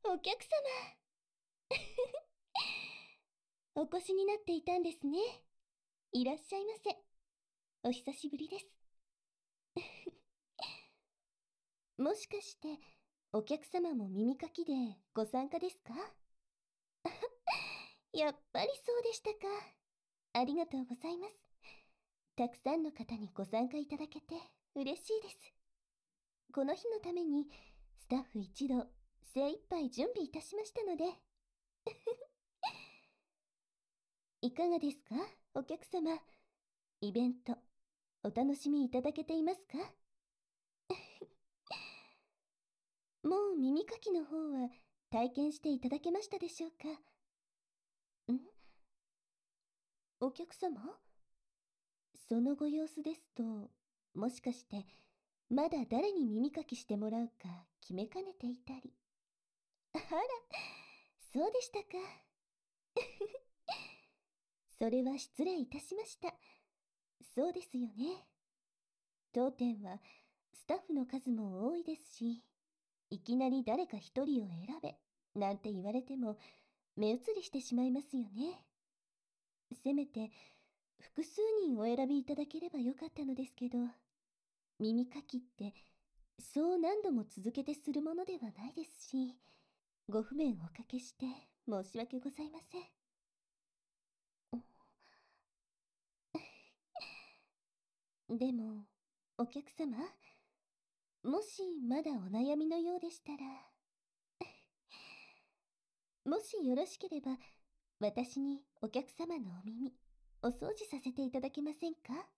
お客様。お越しになっていたんですね。いらっしゃいませ。お久しぶりです。もしかして、お客様も耳かきでご参加ですか？やっぱりそうでしたか。ありがとうございます。たくさんの方にご参加いただけて嬉しいです。この日のためにスタッフ一同精一杯準備いたしましたので。いかがですか、お客様。イベントお楽しみいただけていますか？もう耳かきの方は体験していただけましたでしょうか？お客様、そのご様子ですと、もしかしてまだ誰に耳かきしてもらうか決めかねていたり。あら、そうでしたか。それは失礼いたしました。そうですよね。当店はスタッフの数も多いですし、いきなり誰か一人を選べなんて言われても目移りしてしまいますよね。せめて複数人お選びいただければよかったのですけど、耳かきってそう何度も続けてするものではないですし、ご不便おかけして申し訳ございません。でも、お客様、もしまだお悩みのようでしたら、もしよろしければ、私にお客様のお耳、お掃除させていただけませんか？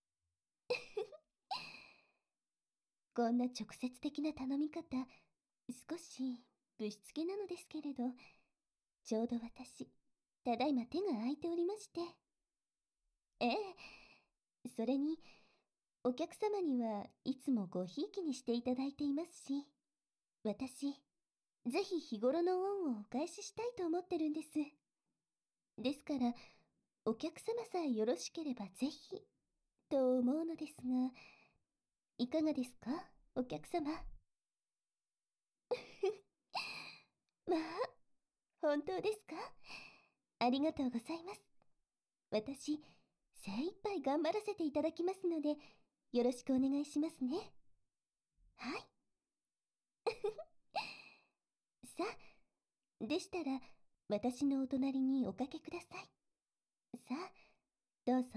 こんな直接的な頼み方、少しぶしつけなのですけれど、ちょうど私、ただいま手が空いておりまして。ええ、それに、お客様にはいつもごひいきにしていただいていますし、私、ぜひ日頃の恩をお返ししたいと思ってるんです。ですから、お客様さえよろしければぜひ、と思うのですが、いかがですか、お客様。まあ、本当ですか？ありがとうございます。私、精一杯頑張らせていただきますので、よろしくお願いしますね。はい。さあ、でしたら、私のお隣におかけください。さあ、どうぞ。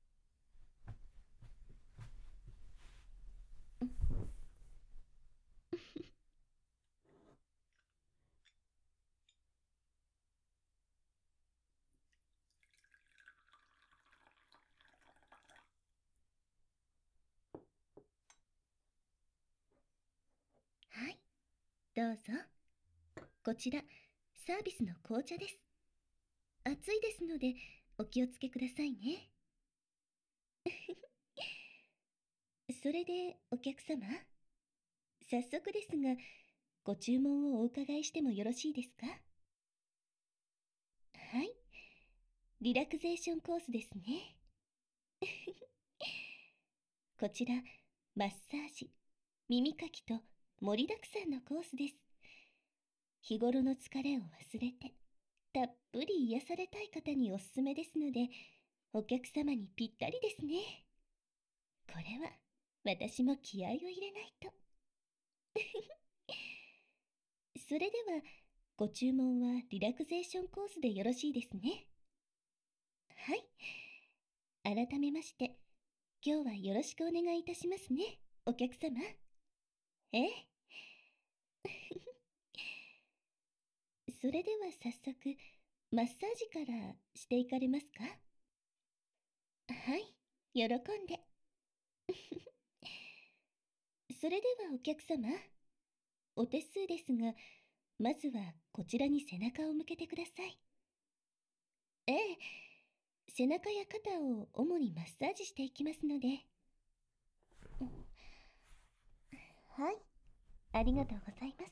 はい、どうぞ。こちら、サービスの紅茶です。熱いですので、お気をつけくださいね。それで、お客様、早速ですが、ご注文をお伺いしてもよろしいですか？はい、リラクゼーションコースですね。こちら、マッサージ、耳かきと盛りだくさんのコースです。日頃の疲れを忘れて、たっぷり癒されたい方におすすめですので、お客様にぴったりですね。これは、私も気合を入れないと。それでは、ご注文はリラクゼーションコースでよろしいですね。はい。改めまして、今日はよろしくお願いいたしますね、お客様。ええ。それでは早速、マッサージからしていかれますか？はい、喜んで。それではお客様、お手数ですが、まずはこちらに背中を向けてください。ええ、背中や肩を主にマッサージしていきますので。はい、ありがとうございます。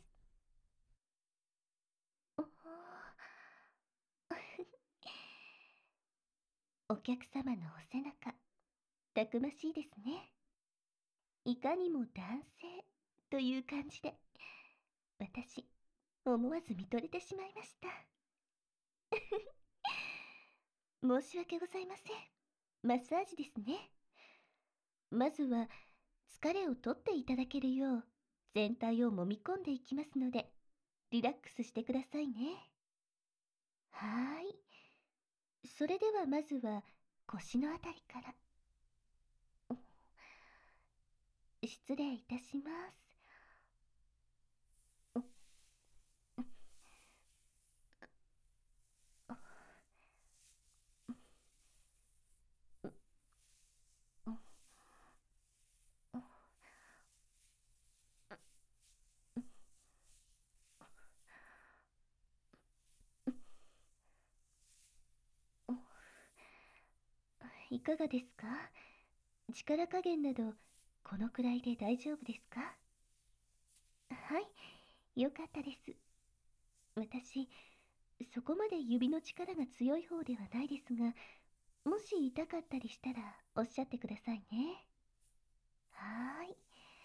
お客様のお背中、たくましいですね。いかにも男性という感じで、私、 思わず見とれてしまいました。申し訳ございません。マッサージですね。まずは疲れをとっていただけるよう全体を揉み込んでいきますので、リラックスしてくださいね。はーい。それではまずは腰のあたりから。失礼いたします。いかがですか？力加減などこのくらいで大丈夫ですか？はい、よかったです。私、そこまで指の力が強い方ではないですが、もし痛かったりしたらおっしゃってくださいね。はーい。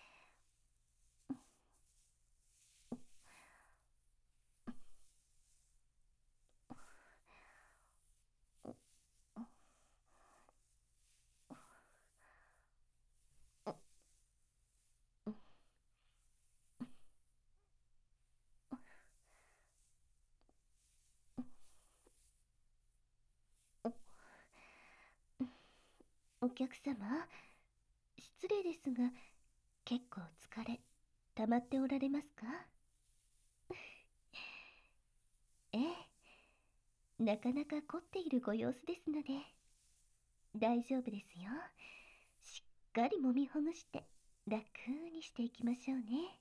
お客様、失礼ですが、結構疲れ、溜まっておられますか？ええ、なかなか凝っているご様子ですので、大丈夫ですよ。しっかり揉みほぐして楽にしていきましょうね。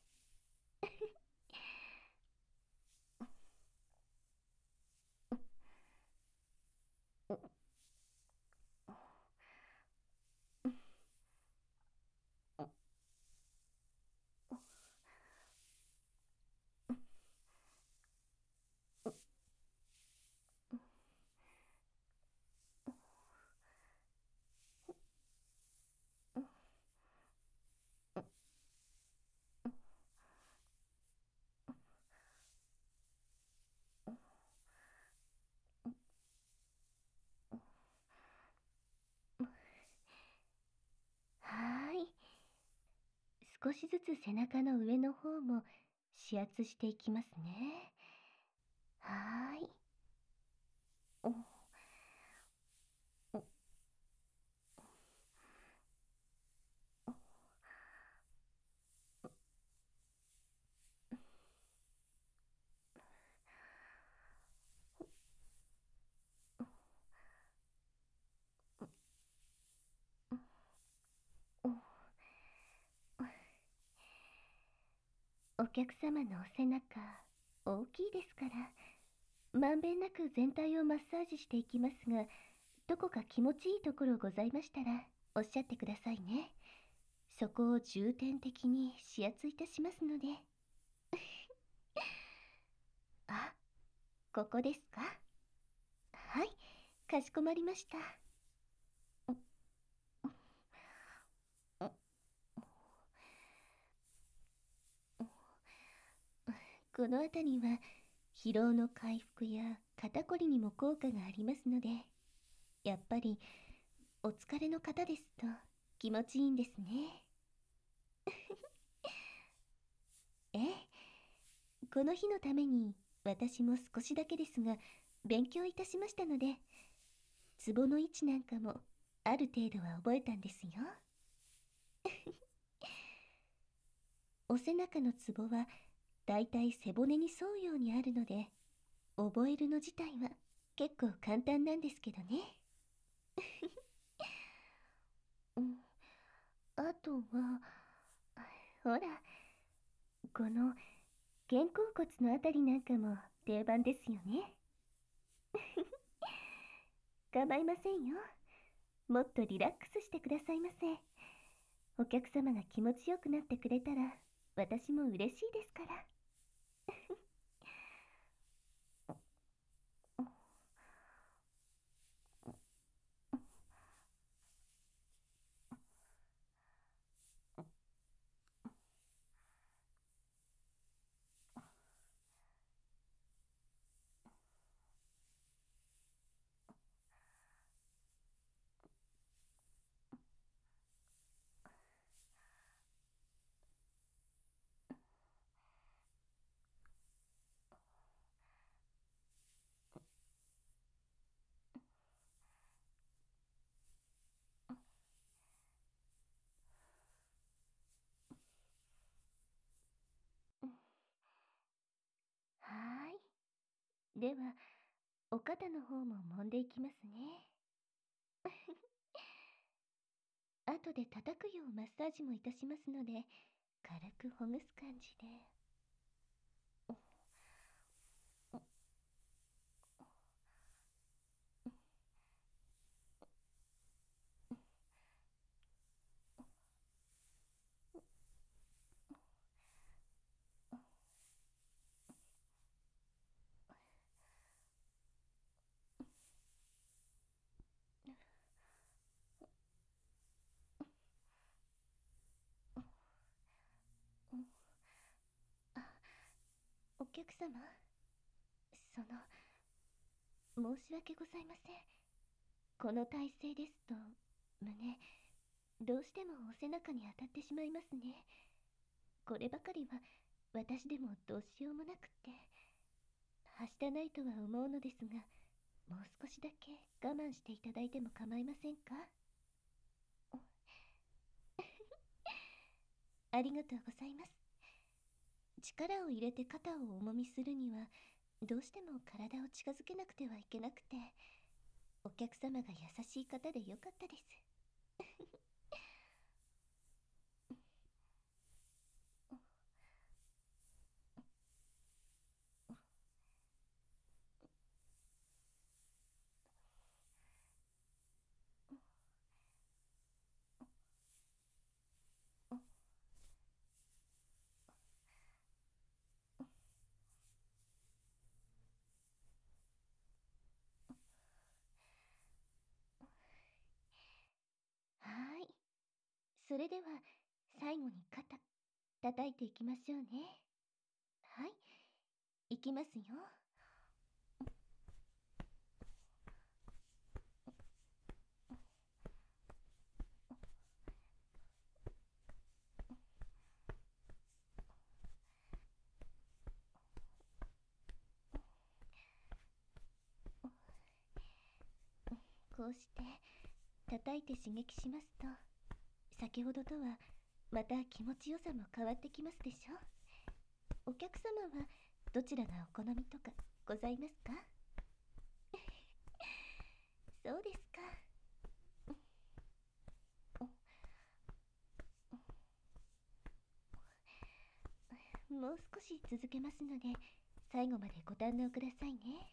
はーい。少しずつ背中の上の方も指圧していきますね。はーい。おおおお客様のお背中大きいですから、まんべんなく全体をマッサージしていきますが、どこか気持ちいいところございましたらおっしゃってくださいね。そこを重点的に指圧いたしますので。あ、ここですか？はい、かしこまりました。この辺りは疲労の回復や肩こりにも効果がありますので、やっぱりお疲れの方ですと気持ちいいんですね。ええ、この日のために私も少しだけですが勉強いたしましたので、ツボの位置なんかもある程度は覚えたんですよ。お背中のツボはだいたい背骨に沿うようにあるので、覚えるの自体は結構簡単なんですけどね。うん、あとは、ほら、この肩甲骨のあたりなんかも定番ですよね。構いませんよ。もっとリラックスしてくださいませ。お客様が気持ちよくなってくれたら私も嬉しいですから。 では、お肩の方も揉んでいきますね。後で叩くようマッサージもいたしますので、軽くほぐす感じで。あ、お客様、申し訳ございません。この体勢ですと、胸、どうしてもお背中に当たってしまいますね。こればかりは、私でもどうしようもなくって。はしたないとは思うのですが、もう少しだけ我慢していただいても構いませんか？ありがとうございます。力を入れて肩を重みするには、どうしても体を近づけなくてはいけなくて、お客様が優しい方でよかったです。はーい。それでは、最後に肩、叩いていきましょうね。はい。いきますよ。こうして叩いて刺激しますと、先ほどとはまた気持ちよさも変わってきますでしょ。お客様はどちらがお好みとかございますか？そうですか。もう少し続けますので、最後までご堪能くださいね。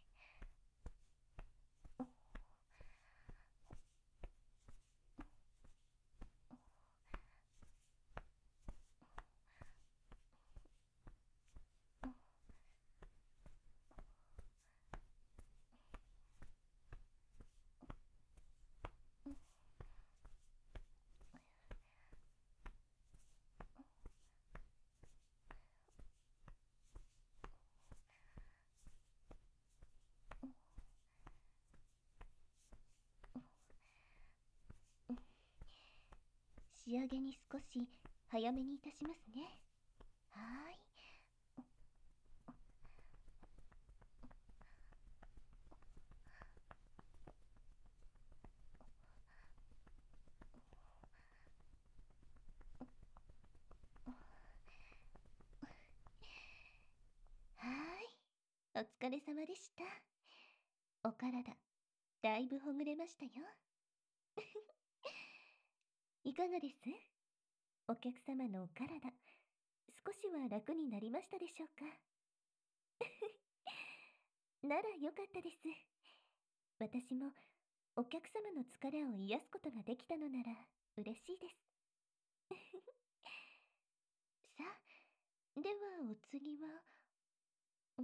仕上げに少し早めにいたしますね。はーい。はーい。お疲れ様でした。お体、だいぶほぐれましたよ。いかがです？お客様のお体、少しは楽になりましたでしょうか？ならよかったです。私もお客様の疲れを癒すことができたのなら嬉しいです。さあ、ではお次は、ん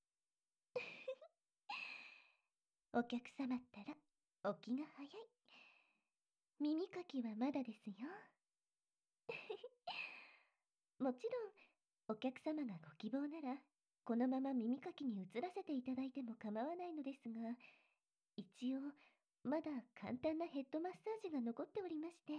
お客様ったら、お気が早い。耳かきはまだですよ。もちろん、お客様がご希望なら、このまま耳かきに移らせていただいても構わないのですが、一応、まだ簡単なヘッドマッサージが残っておりまして。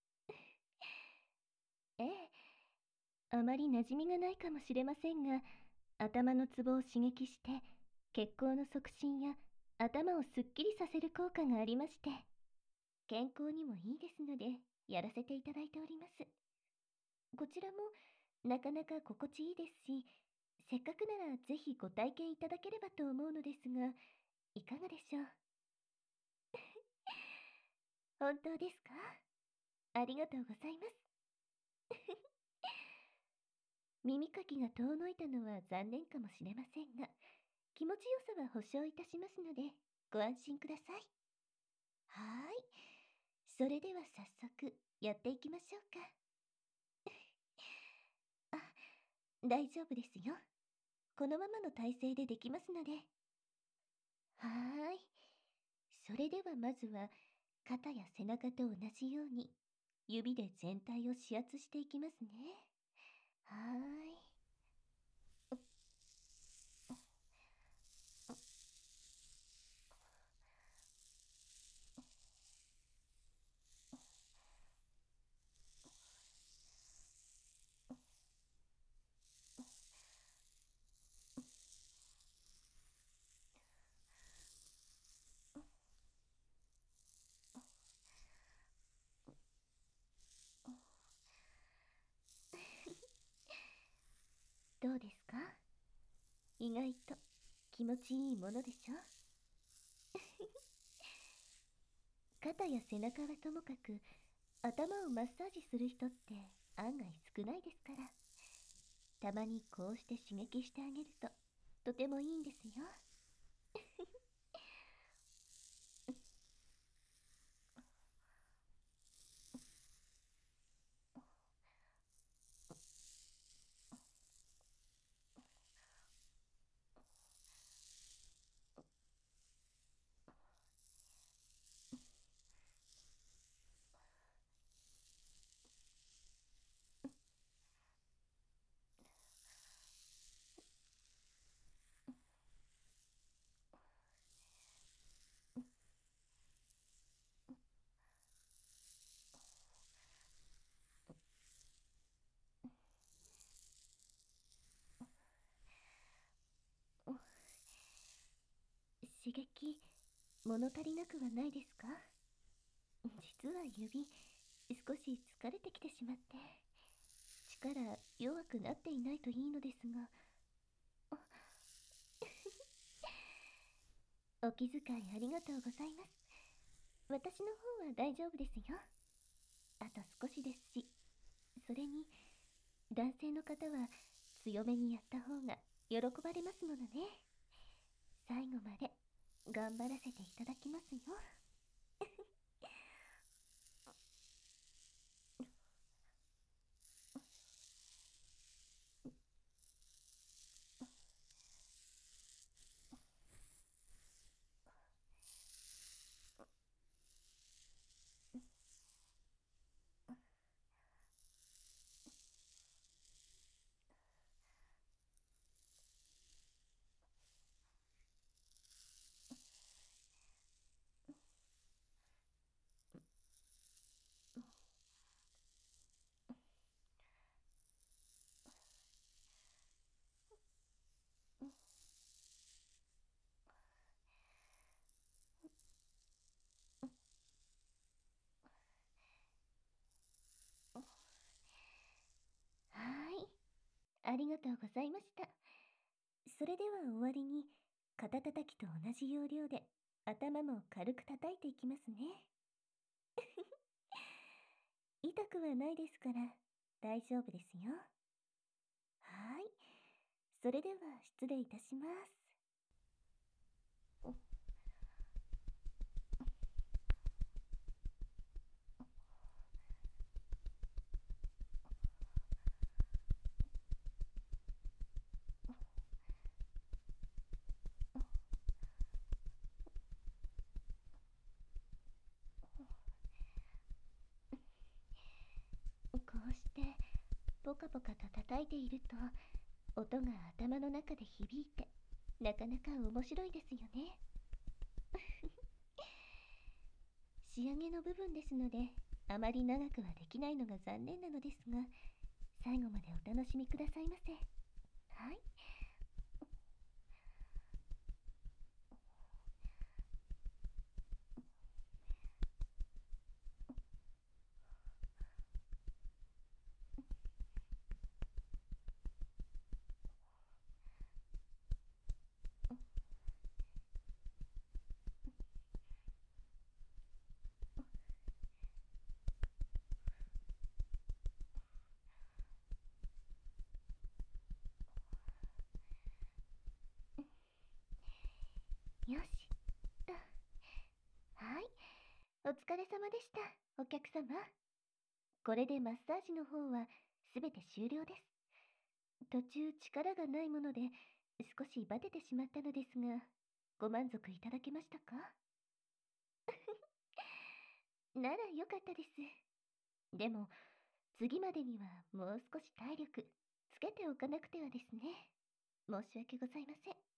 ええ、あまり馴染みがないかもしれませんが、頭のツボを刺激して、血行の促進や頭をすっきりさせる効果がありまして、健康にもいいですので、やらせていただいております。こちらも、なかなか心地いいですし、 せっかくならぜひご体験いただければと思うのですが、いかがでしょう？本当ですか？ありがとうございます。耳かきが遠のいたのは残念かもしれませんが、気持ちよさは保証いたしますので、ご安心ください。はーい。それでは早速、やっていきましょうか。あ、大丈夫ですよ。このままの体勢でできますので。はーい。それではまずは、肩や背中と同じように、指で全体を指圧していきますね。はーい。どうですか？意外と気持ちいいものでしょ？肩や背中はともかく、頭をマッサージする人って案外少ないですから、たまにこうして刺激してあげると、とてもいいんですよ。刺激、物足りなくはないですか？実は指、少し疲れてきてしまって、力弱くなっていないといいのですが。お気遣いありがとうございます。私の方は大丈夫ですよ。あと少しですし、それに、男性の方は強めにやった方が喜ばれますものね。最後まで頑張らせていただきますよ。はーい。ありがとうございました。それでは終わりに、肩たたきと同じ要領で頭も軽く叩いていきますね。痛くはないですから大丈夫ですよ。はーい。それでは失礼いたします。こうしてポカポカと叩いていると、音が頭の中で響いて、なかなか面白いですよね。仕上げの部分ですので、あまり長くはできないのが残念なのですが、最後までお楽しみくださいませ。はい。 よし。と。はい。お疲れ様でした、お客様。これでマッサージの方はすべて終了です。途中力がないもので少しバテてしまったのですが、ご満足いただけましたか？ならよかったです。でも、次までにはもう少し体力つけておかなくてはですね。申し訳ございません。